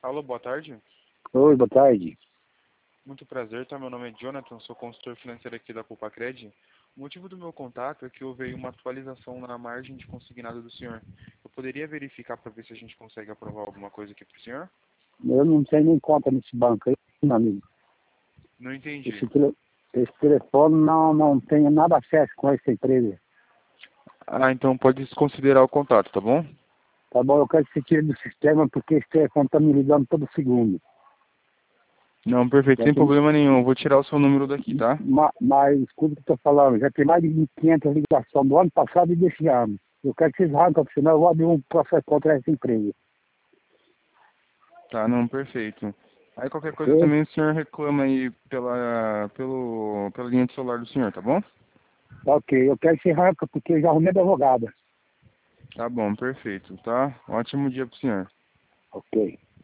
Alô, boa tarde. Oi, boa tarde. Muito prazer, tá? Meu nome é Jonathan, sou consultor financeiro aqui da Copacred. O motivo do meu contato é que houve aí uma atualização na margem de consignado do senhor. Eu poderia verificar para ver se a gente consegue aprovar alguma coisa aqui para o senhor? Eu não tenho nem conta nesse banco aí, meu amigo. Não entendi. Esse telefone não tem nada acesso com essa empresa. Ah, então pode desconsiderar o contato, tá bom? Tá bom, eu quero que você tire do sistema porque esse telefone tá me ligando todo segundo. Não, perfeito, Já sem tem, problema nenhum. Eu vou tirar o seu número daqui, tá? mas escuta o que eu tô falando, já tem mais de 1.500 ligações do ano passado e desse ano. Eu quero que vocês arrancam, senão eu vou abrir um processo contra essa empresa. Tá, não, perfeito. Aí qualquer coisa Ok? também o senhor reclama aí pela linha de celular do senhor, tá bom? Tá ok, eu quero que você arranca porque eu já arrumei advogada. Tá bom, perfeito, tá? Ótimo dia pro senhor. Ok.